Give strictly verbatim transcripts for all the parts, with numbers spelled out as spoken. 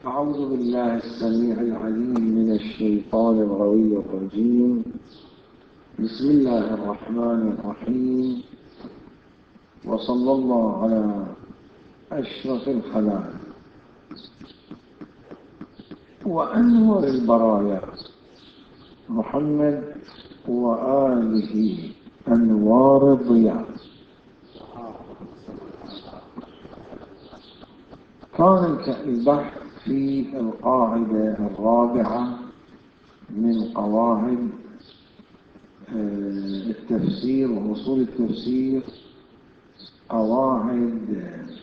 أعوذ بالله السميع العليم من الشيطان الغوي الرجيم. بسم الله الرحمن الرحيم، وصلى الله على أشرف الخلائق وأنور البرايا محمد وآله أنوار الضياء. كان البحث في القاعدة الرابعة من قواعد التفسير وأصول التفسير، قواعد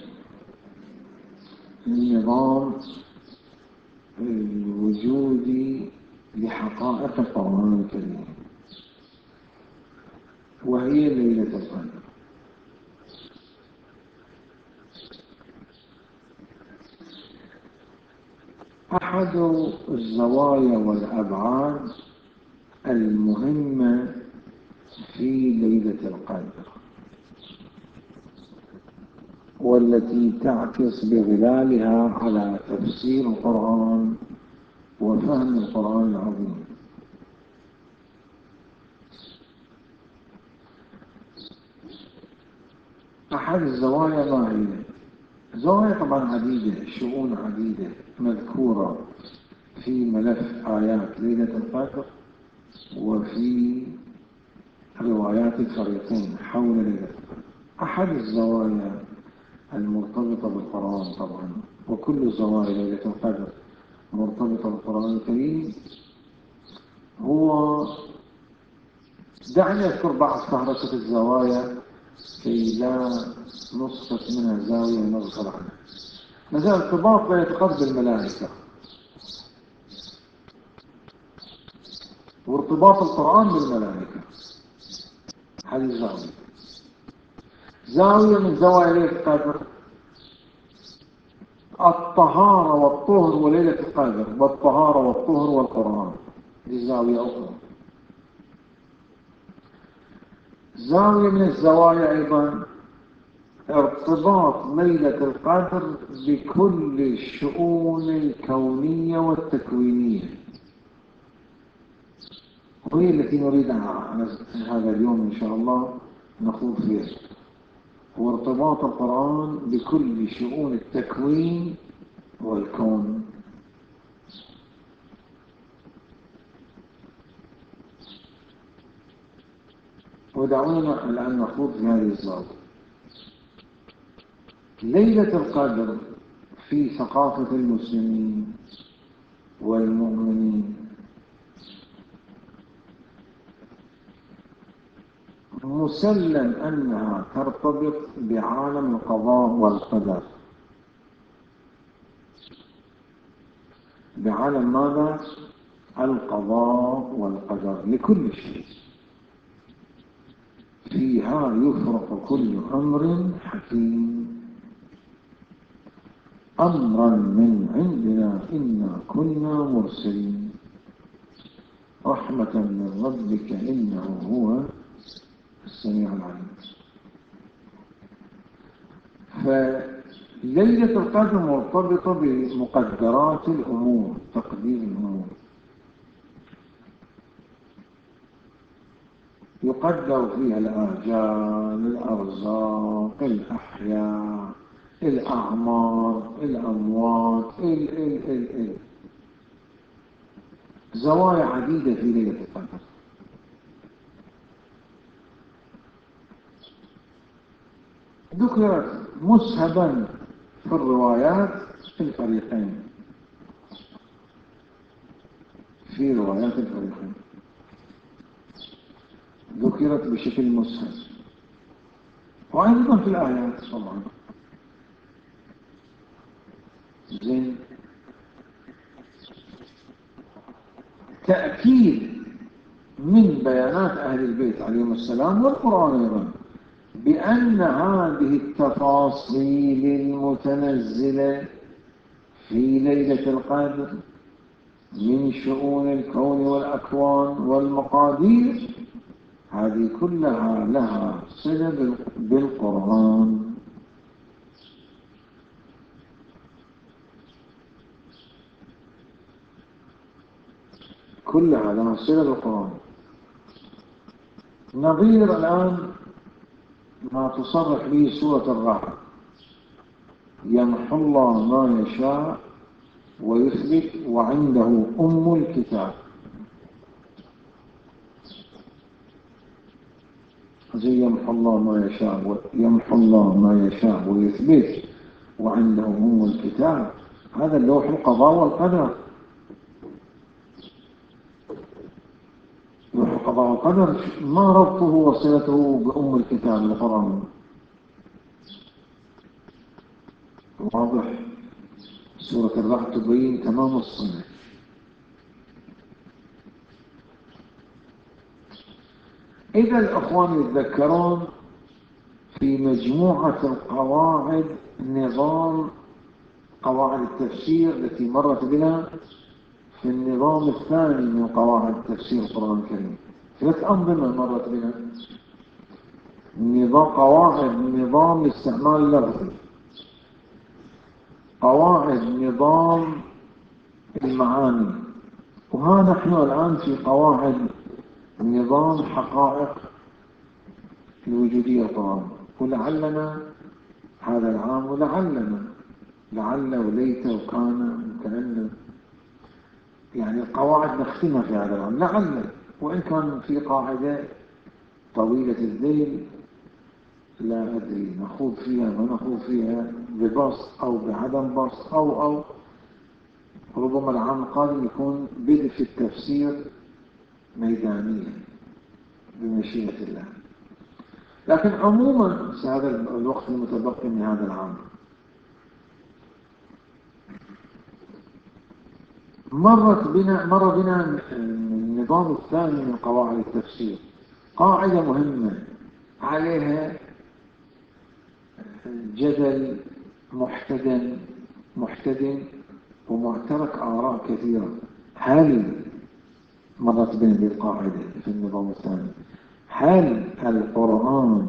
النظام الوجودي لحقائق القرآن الكريم، وهي ليلة القدر. أحد الزوايا والأبعاد المهمة في ليلة القدر والتي تعكس بظلالها على تفسير القرآن وفهم القرآن العظيم، أحد الزوايا ما هي؟ زوايا طبعا عديدة، شؤون عديدة مذكورة في ملف آيات ليلة القدر وفي روايات الفريقين حول ليلة القدر. أحد الزوايا المرتبطة بالقرآن طبعا، وكل زوايا ليلة القدر مرتبطة بالقرآن الكريم، هو دعني أذكر بعض فهرسة الزوايا كي لا نسقط منها زاوية ونغفل عنها. مثلا ارتباط ليلة القدر بالملائكة، وارتباط القرآن بالملائكة، هذه زاوية. زاوية من زوايا ليلة القدر الطهارة والطهر وليلة القدر، والطهارة والطهر والقرآن، دي زاوية أخرى. زاوية من الزوايا أيضا ارتباط ليلة القدر بكل الشؤون الكونية والتكوينية، وهي التي نريد هذا اليوم إن شاء الله نخوض فيها، هو ارتباط القرآن بكل شؤون التكوين والكون. ودعونا الآن نخوض في هذه الزاوية. ليلة القدر في ثقافة المسلمين والمؤمنين مسلم أنها ترتبط بعالم القضاء والقدر. بعالم ماذا؟ القضاء والقدر لكل شيء. فيها يفرق كل أمر حكيم أمرا من عندنا إنا كنا مرسلين رحمة من ربك إنه هو السميع العليم. فليلة القدر مرتبطة بمقدرات الأمور، تقدير الأمور. يقدر فيها الآجال، الأرزاق، الأحياء، الأعمار، الأموات، ال ال ال ال زوايا عديدة في ليلة القدر. ذكرت مسهبا في الروايات في الفريقين، في روايات الفريقين ذكرت بشكل مسهب، وأيضا في الآيات طبعا. زين، تأكيد من بيانات أهل البيت عليهم السلام والقرآن أيضا بأن هذه التفاصيل المتنزلة في ليلة القدر من شؤون الكون والأكوان والمقادير، هذه كلها لها صلة بالقرآن. كل هذا صلة بالقرآن. نظير الآن ما تصرح به سورة الرعد: يمحو الله ما يشاء ويثبت وعنده أم الكتاب. زي يمحو الله ما يشاء يمحو الله ما يشاء ويثبت وعنده أم الكتاب، هذا اللوح القضاء والقدر. لوح القضاء والقدر ما ربطه وصلته بأم الكتاب القرآن؟ واضح. سورة الرعد تبين تمام الصلة. إذا الأخوان يتذكرون في مجموعة القواعد، نظام قواعد التفسير التي مرت بنا في النظام الثاني من قواعد تفسير القرآن الكريم، ثلاث أنظمة مرت بنا: نظام قواعد نظام الاستعمال اللفظي، قواعد نظام المعاني، وها نحن الآن في قواعد نظام حقائق الوجودية القرآن. ولعلنا هذا العام، ولعلنا لعل وليت وكان وكأن، يعني القواعد نختمها في هذا العام لعل، وإن كان في قاعدة طويلة الذيل لا أدري نخوض فيها ما نخوض فيها ببسط أو بعدم بسط، أو أو ربما العام القادم يكون بدء في التفسير ميدانيا بمشيئة الله. لكن عموما في هذا الوقت المتبقي من هذا العام مرت بنا مر بنا النظام الثاني من قواعد التفسير، قاعدة مهمة عليها جدل محتدم محتدم ومعترك آراء كثيرة. هل مرت بنا هذه القاعدة في النظام الثاني: هل القرآن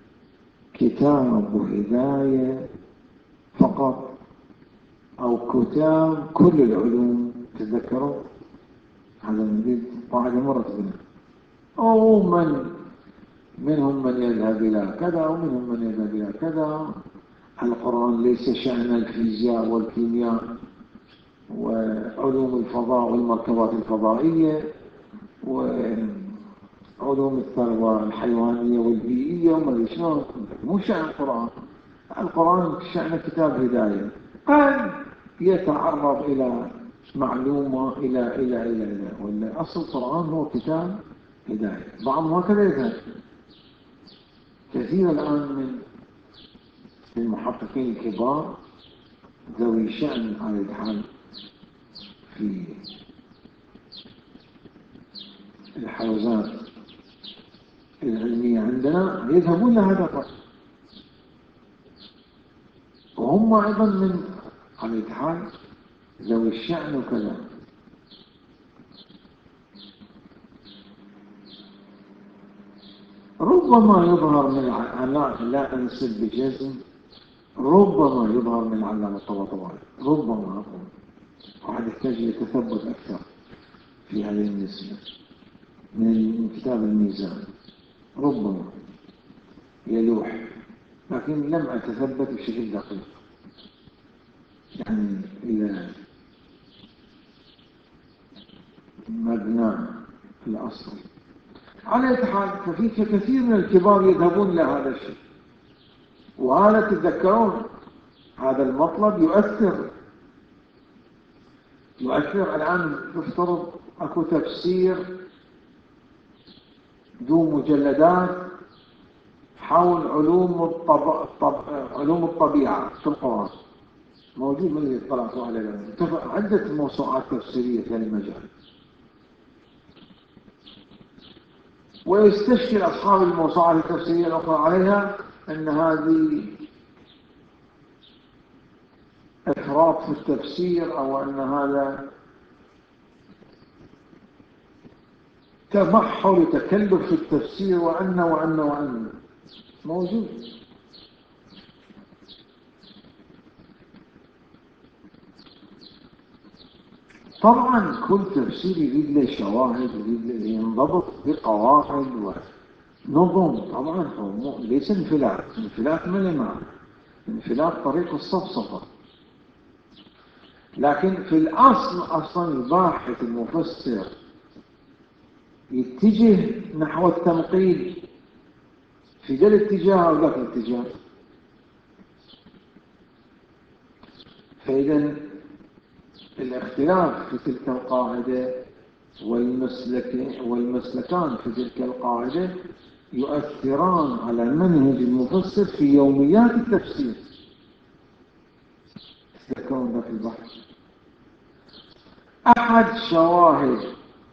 كتاب هداية فقط أو كتاب كل العلوم؟ تذكروا هذا الجديد قاعدة مرت بنا. أو من منهم من يذهب إلى كذا ومنهم من يذهب إلى كذا. القرآن ليس شأن الفيزياء والكيمياء وعلوم الفضاء والمركبات الفضائية وعلوم الثروة الحيوانية والبيئية وما شلون، مو شأن القرآن. القرآن شأن كتاب هداية، قد يتعرض إلى معلومة إلى إلى إلى إلى ولا أصل القرآن هو كتاب هداية. بعضهم هكذا يذهب. كثير الآن من المحققين الكبار ذوي شأن على الحال في الحوزات العلمية عندنا يذهبون لهذا الرأي، وهم أيضا من على الحال ذوي الشأن وكذا. ربما يظهر من لا, لا أنسب بجزم، ربما يظهر من علامة الطباطبائي، ربما أقول واحد يحتاج يتثبت أكثر في هذه النسبة من كتاب الميزان، ربما يلوح، لكن لم أتثبت بشكل دقيق يعني إلى مبنى الأصل. على أي حال ففي كثير من الكبار يذهبون لهذا الشيء، وهذا تتذكرون هذا المطلب يؤثر يؤثر الآن. تفترض أكو تفسير ذو مجلدات حول علوم الطب... الطب... علوم الطبيعة في القرآن، موجود من اللي اطلعتوا عليه عدة موسوعات تفسيرية في المجال، ويستشكل أصحاب الموسوعات التفسيرية الأخرى عليها أن هذه إفراط في التفسير، أو أن هذا تمحل تكلف في التفسير، وأن وأن وأن موجود. طبعا كل تفسير يريد له شواهد، يريد له ينضبط بقواعد ونظم. طبعا هو ليس انفلات، انفلات ما له معنى، انفلات طريق الصفصفة. لكن في الأصل أصلا الباحث المفسر يتجه نحو التنقيد في ذا الاتجاه أو ذاك الاتجاه. فإذا الاختلاف في تلك القاعدة والمسلك والمسلكان في تلك القاعدة يؤثران على منهج المفسر في يوميات التفسير. تذكرون في البحث أحد شواهد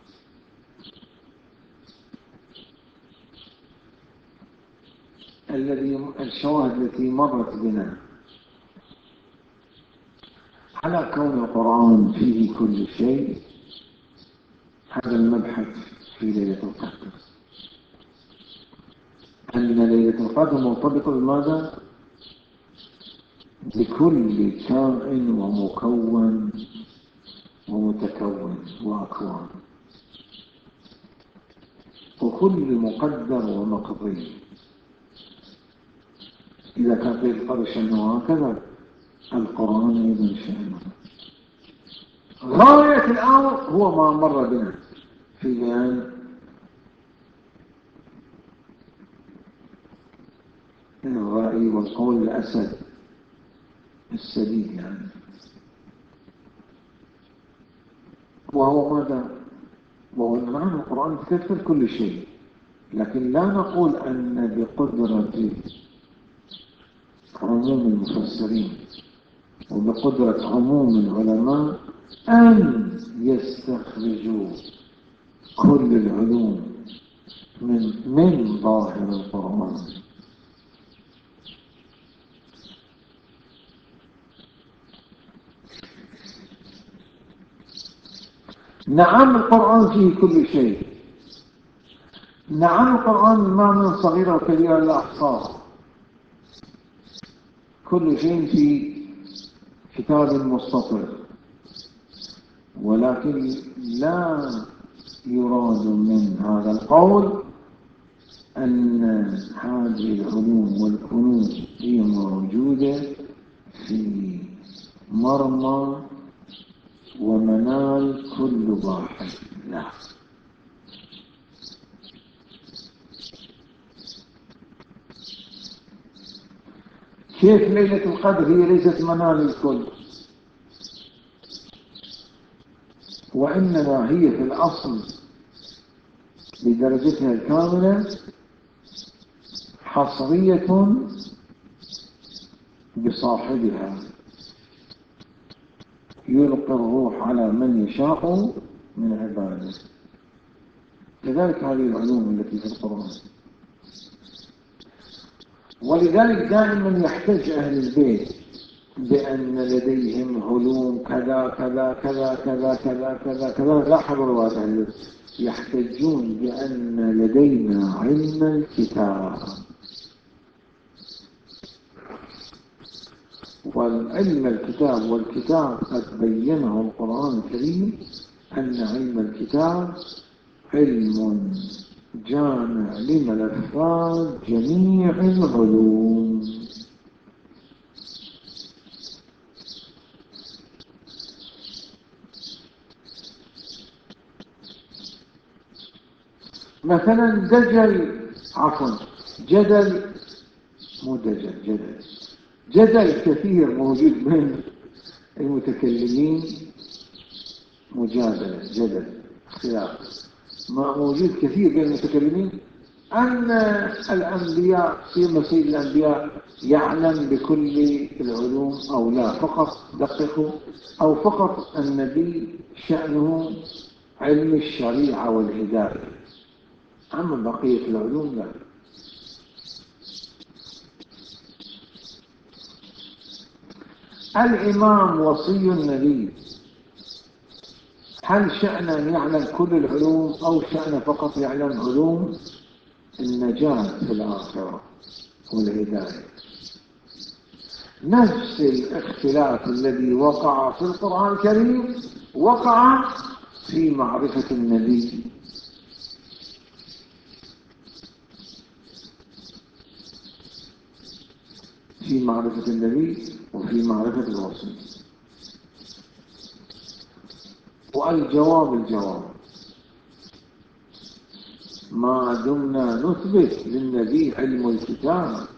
الذي الشواهد التي مرت بنا على كون القرآن فيه كل شيء، هذا المبحث في ليلة القدر، أن ليلة القدر مرتبطة بماذا؟ بكل كائن ومكون ومتكون وأكوان، وكل مقدر ومقضي. إذا كان في القدر شأنه هكذا، القرآن أيضا شأنه. غاية الأمر هو ما مر بنا في بيان الرأي والقول الأسد السديد، يعني وهو ماذا؟ وهو معنى القرآن تكفر كل شيء، لكن لا نقول أن بقدرة عموم المفسرين وبقدرة عموم العلماء أن يستخرجوا كل العلوم من من ظاهر القرآن. نعم القرآن فيه كل شيء، نعم القرآن ما من صغيرة وكبيرة إلا أحصاها، كل شيء في كتاب مستطر، ولكن لا يراد من هذا القول أن هذه العلوم والكنوز هي موجودة في مرمى ومنال كل باحث، لا. كيف ليلة القدر هي ليست منال الكل، وإنما هي في الأصل بدرجتها الكاملة حصرية بصاحبها، يلقي الروح على من يشاء من عباده. لذلك هذه العلوم التي في القرآن. ولذلك دائما يحتج أهل البيت بأن لديهم علوم كذا كذا كذا كذا كذا كذا كذا. لا حضر رواية أهل البيت، يحتجون بأن لدينا علم الكتاب، والعلم الكتاب والكتاب قد بينه القرآن الكريم أن علم الكتاب علم جامع لملفات جميع العلوم. مثلا دجل عفوا جدل مو دجل جدل جدل كثير موجود بين المتكلمين، مجادلة جدل خلاف ما موجود كثير بين المتكلمين، أن الأنبياء في مسير الأنبياء يعلم بكل العلوم أو لا، فقط دققوا، أو فقط النبي شأنه علم الشريعة والهداية، أما بقية العلوم لا. الإمام وصي النبي، هل شأن أن يعلم كل العلوم أو شأن فقط يعلم علوم النجاة في الآخرة والهداية؟ نفس الاختلاف الذي وقع في القرآن الكريم وقع في معرفة النبي، في معرفة النبي وفي معرفة الوصي. والجواب الجواب ما دمنا نثبت للنبي علم الكتاب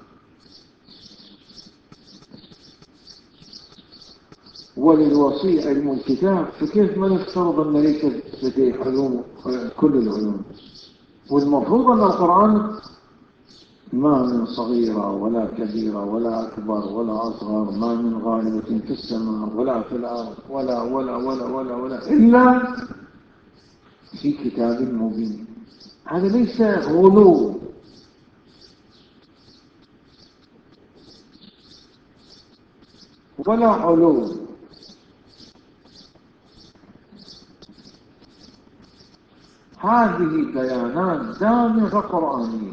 وللوصي علم الكتاب، فكيف ما نفترض أن ليست لديه علوم كل العلوم؟ والمفروض أن القرآن ما من صغيرة ولا كبيرة ولا أكبر ولا أصغر، ما من غالبة في السماء ولا في الأرض ولا ولا ولا ولا ولا إلا في كتاب مبين. هذا ليس غلو ولا علو، هذه بيانات دامغة قرآنية،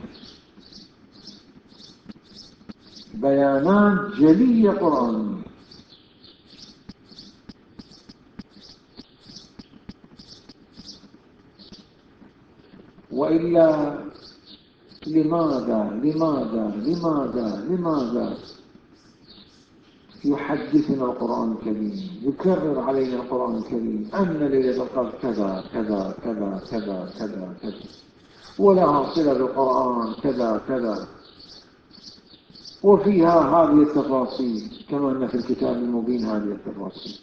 بيانات جلية قرآنية. وإلا لماذا لماذا لماذا لماذا يحدثنا القرآن الكريم، يكرر علينا القرآن الكريم أن ليلة القدر كذا كذا كذا كذا كذا كذا ولها صلة بالقرآن كذا كذا، وفيها هذه التفاصيل كما أن في الكتاب المبين هذه التفاصيل.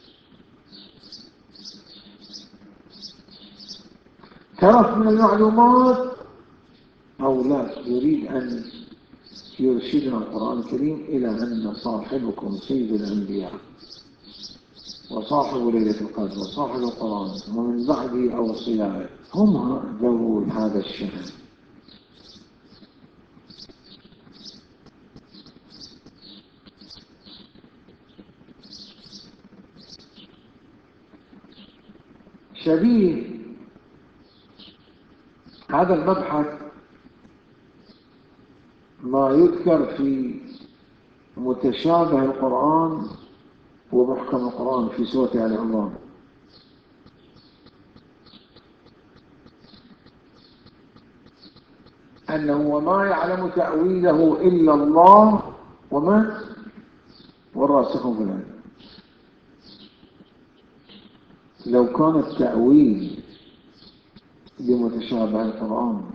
ترك من المعلومات أو لا، يريد أن يرشدنا القرآن الكريم إلى أن صاحبكم سيد الأنبياء وصاحب ليلة القدر وصاحب القرآن ومن بعده أو صلاه هم ذوو هذا الشأن. شبيه هذا المبحث ما يذكر في متشابه القرآن ومحكم القرآن في سورة آل عمران، أنه وما يعلم تأويله إلا الله ومن والراسخون في العلم. لو كان التأويل لمتشابه القرآن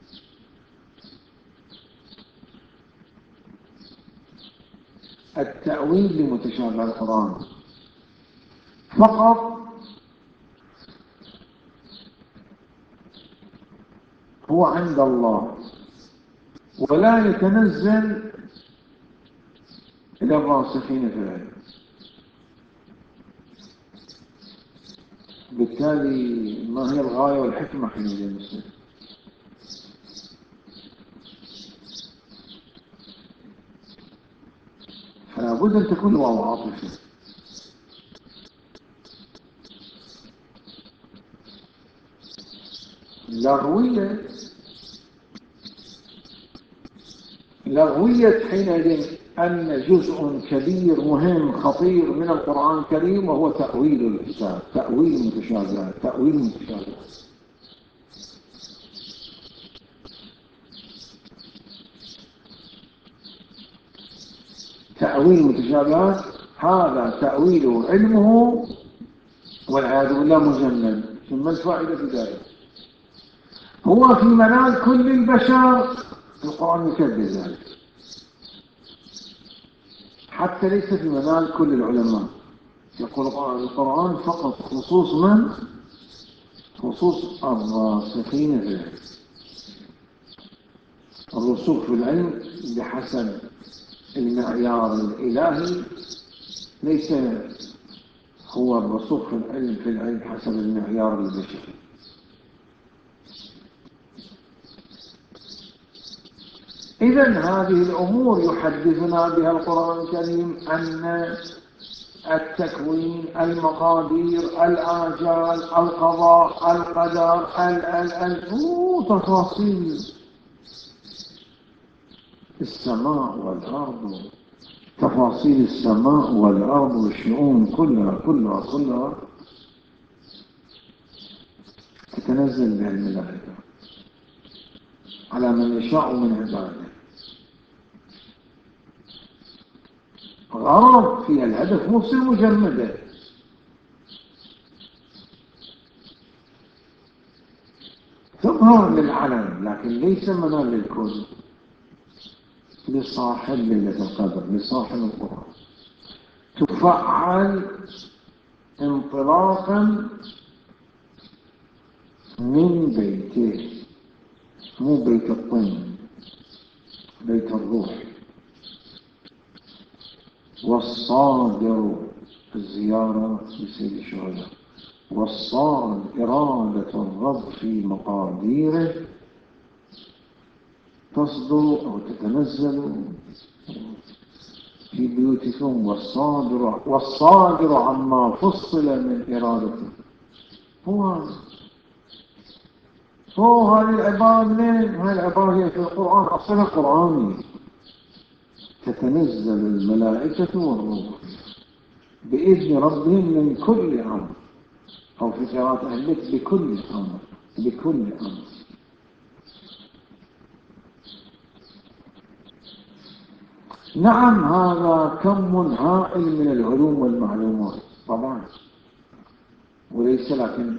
التأويل لمتشابه القرآن فقط هو عند الله ولا يتنزل إلى الراسخين في العلم، بالتالي ما هي الغاية والحكمة حينئذ المسلم؟ فلا بد أن تكون واو عاطفة. لغوية لغوية حينئذ أن جزء كبير مهم خطير من القرآن الكريم وهو تأويل الكتاب، تأويل المتشابهات، تأويل المتشابهات. تأويل المتشابهات هذا تأويله علمه والعياذ بالله مجند. ثم الفائدة في ذلك هو في منال كل البشر، القرآن يكذب ذلك، حتى ليس في منال كل العلماء. يقول القرآن فقط خصوص من؟ خصوص الراسخين في العلم. الرسوخ في العلم بحسب المعيار الإلهي ليس هو الرسوخ في العلم في العلم حسب المعيار البشري. إذن هذه الأمور يحدثنا بها القرآن الكريم أن التكوين، المقادير، الآجال، القضاء، القدر، ال ال ال تفاصيل السماء والأرض، تفاصيل السماء والأرض والشؤون كلها كلها كلها تتنزل بها الملائكة على من يشاء من عباده. غرض فيها الهدف مو تصير مجمدة، تظهر للعلم لكن ليس منال للكل، لصاحب ليلة القدر، لصاحب القرآن. تفعل انطلاقا من بيته، مو بيت الطين، بيت الروح. والصادر الزيارة لسيد الشهداء، والصادر إرادة الرب في مقاديره تصدر أو تتنزل في بيوتكم. والصادر والصادر عما فصل من إرادته. هو هو هذه العبارة منين؟ هذه العبارة هي في القرآن، أصلها قرآني. تتنزل الملائكة والروح بإذن ربهم من كل أمر، أو في قراءة أهل البيت بكل أمر، بكل أمر. نعم، هذا كم هائل من العلوم والمعلومات طبعا، وليس لكن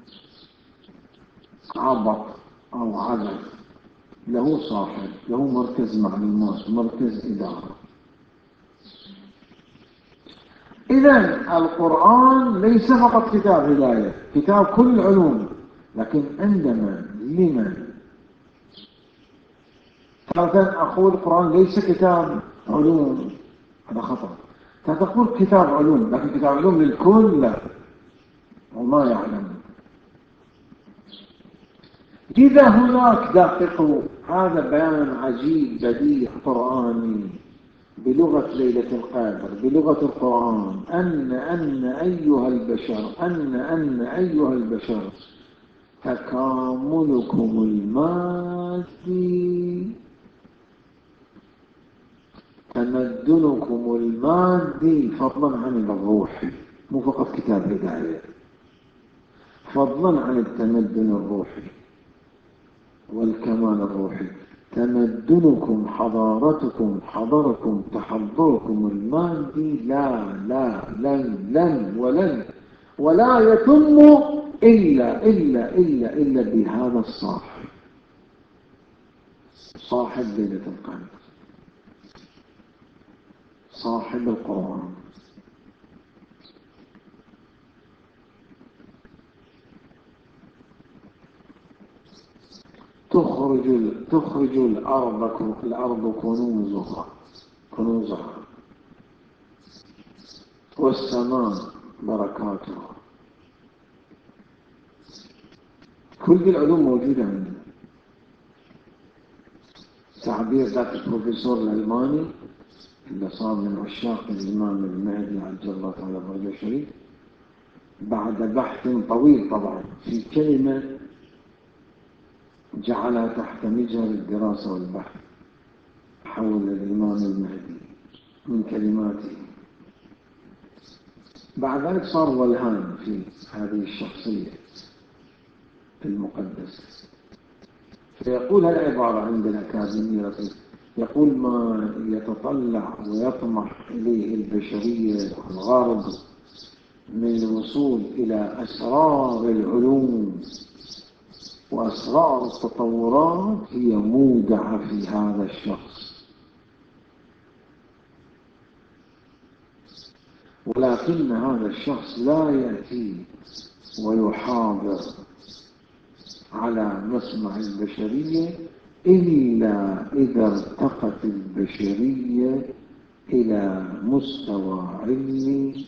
عبط أو عبث، له صاحب، له مركز معلومات، مركز إدارة. إذن القرآن ليس فقط كتاب هداية، كتاب كل العلوم، لكن عندما لمن تارة أقول القرآن ليس كتاب علوم، هذا خطأ. تقول كتاب علوم، لكن كتاب علوم للكل لا، وما يعلم. إذا هناك دققوا، هذا بيان عجيب بديع قرآني بلغة ليلة القدر، بلغة القرآن. أن أن أيها البشر، أن أن أيها البشر تكاملكم المادي، تمدنكم المادي فضلا عن الروحي، مو فقط كتاب هداية، فضلا عن التمدن الروحي والكمال الروحي. تمدنكم، حضارتكم، حضركم، تحضركم المادي لا لا لن لن ولن ولا يتم إلا إلا إلا إلا بهذا الصاحب، صاحب ليلة القدر، صاحب القرآن. تخرج تخرج الأرض الأرض كنوزها كنوزها والسماء بركاتها. كل العلوم موجودة عندنا. تعبير ذاك البروفيسور الألماني اللي صار من عشاق الإمام المهدي عجل الله تعالى فرجه الشريف، بعد بحث طويل طبعا في كلمة جعلها تحت مجهر الدراسة والبحث حول الإمام المهدي من كلماته. بعد ذلك صار ولهان في هذه الشخصية المقدسة، فيقول هالعبارة عند الأكاديمية، يقول: ما يتطلع ويطمح إليه البشرية والغرب من الوصول إلى أسرار العلوم وأسرار التطورات هي مودعة في هذا الشخص، ولكن هذا الشخص لا يأتي ويحاضر على مسمع البشرية إلا إذا ارتقت البشرية إلى مستوى علمي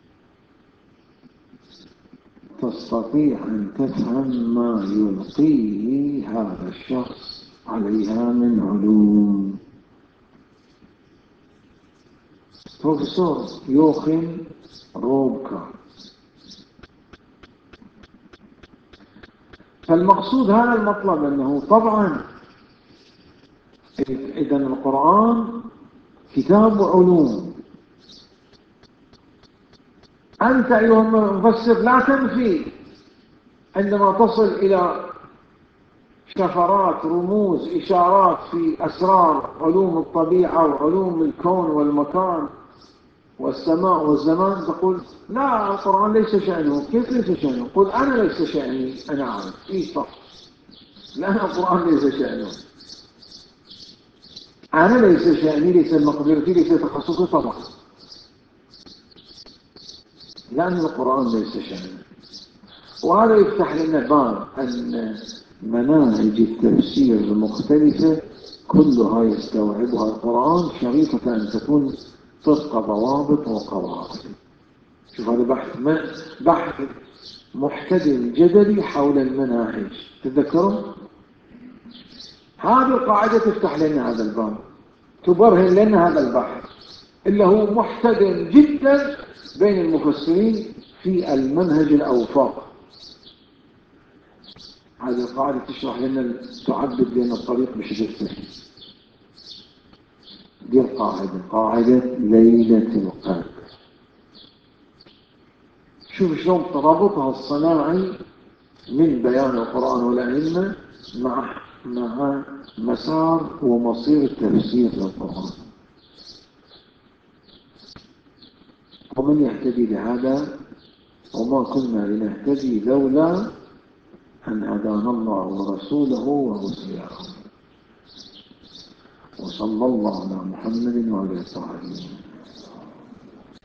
تستطيع أن تفهم ما يلقيه هذا الشخص عليها من علوم. بروفيسور يوخيم روبكا. فالمقصود هذا المطلب، أنه طبعا إذا القرآن كتاب علوم، أنت أيها المفسر لا تنفي عندما تصل إلى شفرات، رموز، إشارات في أسرار علوم الطبيعة وعلوم الكون والمكان والسماء والزمان، تقول لا، القرآن ليس شأنه. كيف ليس شأنه؟ قل أنا ليس شأني، أنا عارف إيه صح، لأن القرآن ليس شأنه. أنا ليس شأني، ليس مقدرتي، ليس تخصصي طبعا، لأن القرآن ليس شأنه. وهذا يفتح لنا باب أن مناهج التفسير المختلفة كلها يستوعبها القرآن، شريطة أن تكون طبق ضوابط وقواعد. شوف هذا بحث ما بحث محتدم جدلي حول المناهج، تذكروا؟ هذه القاعدة تفتح لنا هذا الباب، تبرهن لنا هذا البحث اللي هو محتدم جدا بين المفسرين في المنهج الأوفاق. هذه القاعدة تشرح لنا، تعدد لنا الطريق بشكل سهل. دي القاعدة، قاعدة ليلة القدر. شوف شلون ترابطها الصناعي من بيان القرآن والأئمة مع مع مسار ومصير التفسير للقرآن. ومن يهتدي لهذا؟ وما كنا لنهتدي لولا أن هدانا الله ورسوله وأولياءه. وصلى الله على محمد وعلى آله وصحبه.